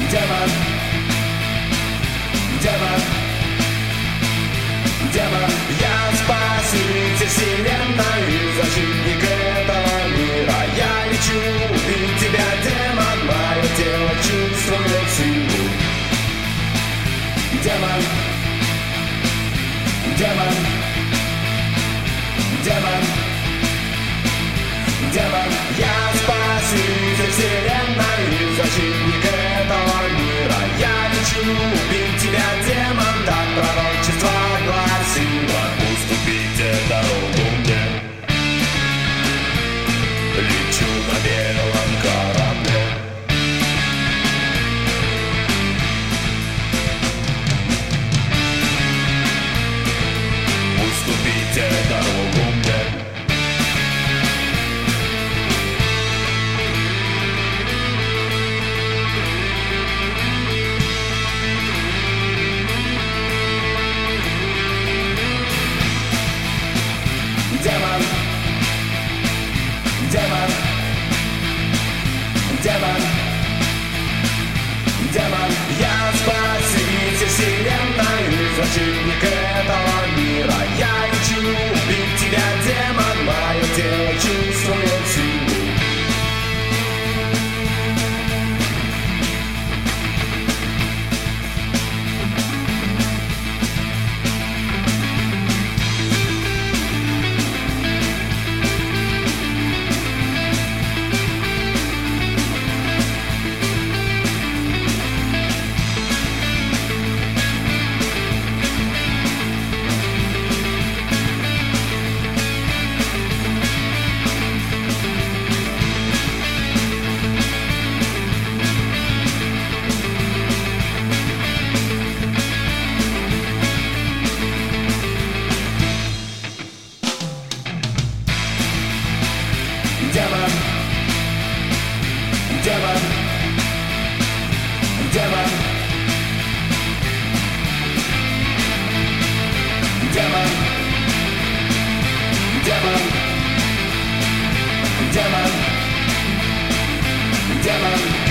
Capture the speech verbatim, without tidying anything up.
Демон, демон, демон. Я спаситель вселенной, защитник этого мира. Я лечу убить тебя, демон. Мое тело чувствует силу. Демон, демон, демон, демон. Я спаситель вселенной, защитник этого мира. Я лечу убить тебя, демон. Так пророчество гласило. Уступите дорогу мне. Лечу на белом корабле. Уступите дорогу мне. Демон, демон, демон, демон. Я спаситель вселенной, защитник этого мира. Я лечу убить тебя, демон. Мое тело чувствует силу. Демон, демон, демон, демон, демон, демон, демон.